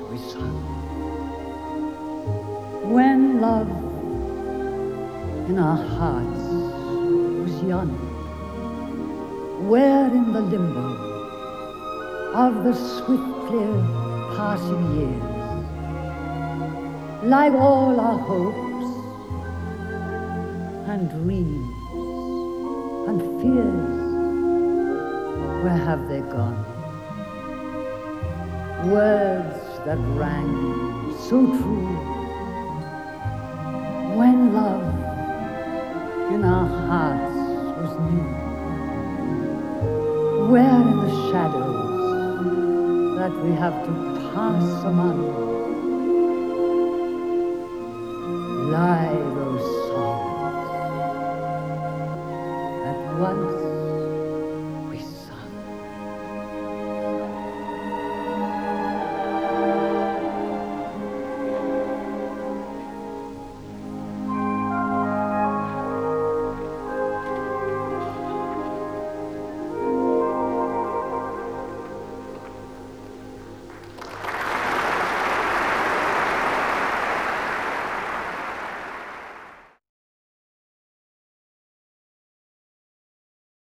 we sung. When love in our hearts was young, where in the limbo of the swiftly passing years, like all our hopes and dreams and fears, where have they gone? Words that rang so true, when love in our hearts was new. Where in the shadows that we have to pass among lie those songs that once